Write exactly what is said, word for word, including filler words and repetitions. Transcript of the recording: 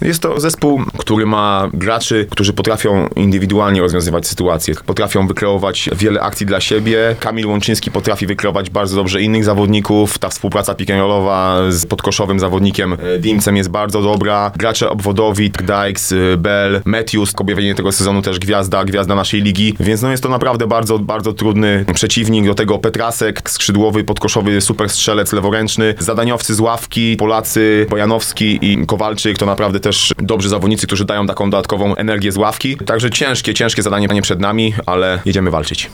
Jest to zespół, który ma graczy, którzy potrafią indywidualnie rozwiązywać sytuacje, potrafią wykreować wiele akcji dla siebie. Kamil Łączyński potrafi wykreować bardzo dobrze innych zawodników. Ta współpraca pick and rollowa z podkoszowym zawodnikiem Dimcem jest bardzo dobra. Gracze obwodowi, Dykes, Bell, Matthews, objawienie tego sezonu też gwiazda, gwiazda naszej ligi, więc no jest to naprawdę bardzo, bardzo trudny przeciwnik. Do tego Petrasek, skrzydłowy, podkoszowy, super strzelec leworęczny, zadaniowcy z ławki, Polacy, Bojanowski i Kowalczyk, to naprawdę też dobrzy zawodnicy, którzy dają taką dodatkową energię z ławki. Także ciężkie, ciężkie zadanie przed nami, ale jedziemy walczyć.